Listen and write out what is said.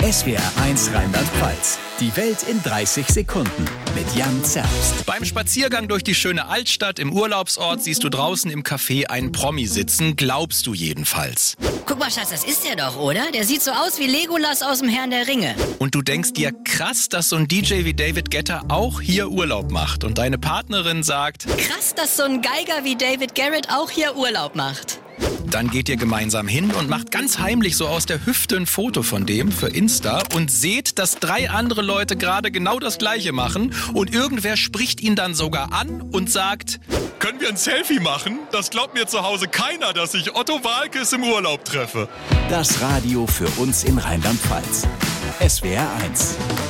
SWR1 Rheinland-Pfalz. Die Welt in 30 Sekunden mit Jan Zerbst. Beim Spaziergang durch die schöne Altstadt im Urlaubsort siehst du draußen im Café einen Promi sitzen, glaubst du jedenfalls. Guck mal, Schatz, das ist der doch, oder? Der sieht so aus wie Legolas aus dem Herrn der Ringe. Und du denkst dir, krass, dass so ein DJ wie David Guetta auch hier Urlaub macht. Und deine Partnerin sagt, Krass, dass so ein Geiger wie David Garrett auch hier Urlaub macht. dann geht ihr gemeinsam hin und macht ganz heimlich so aus der Hüfte ein Foto von dem für Insta und seht, dass 3 andere Leute gerade genau das Gleiche machen und irgendwer spricht ihn dann sogar an und sagt, können wir ein Selfie machen? Das glaubt mir zu Hause keiner, dass ich Otto Waalkes im Urlaub treffe. Das Radio für uns in Rheinland-Pfalz. SWR1.